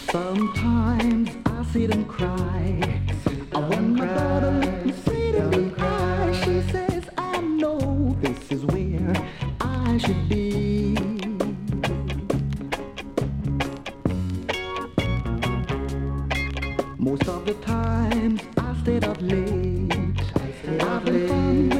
Sometimes I see them cry. When my daughter looks me straight in the eye, she says, I know this is where I should be. Most of the times I stayed up late. Having fun